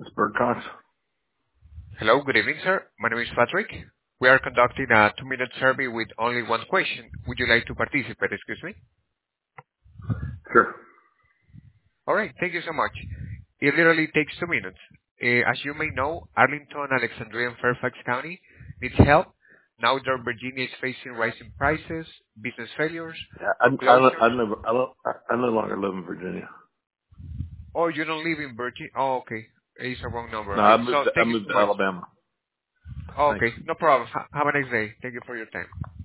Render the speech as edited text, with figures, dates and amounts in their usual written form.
It's Bert Cox. Hello, good evening, sir. My name is Patrick. We are conducting a 2-minute survey with only one question. Would you like to participate, excuse me? Sure. All right, thank you so much. It literally takes 2 minutes. As you may know, Arlington, Alexandria, and Fairfax County needs help. Now that Virginia is facing rising prices, business failures, Yeah, foreclosures. I no longer live in Virginia. Oh, you don't live in Virginia? Oh, okay. It's a wrong number. No, So I thank you moved so to much. Alabama. Oh, Thanks. okay, no problem. Have a nice day. Thank you for your time.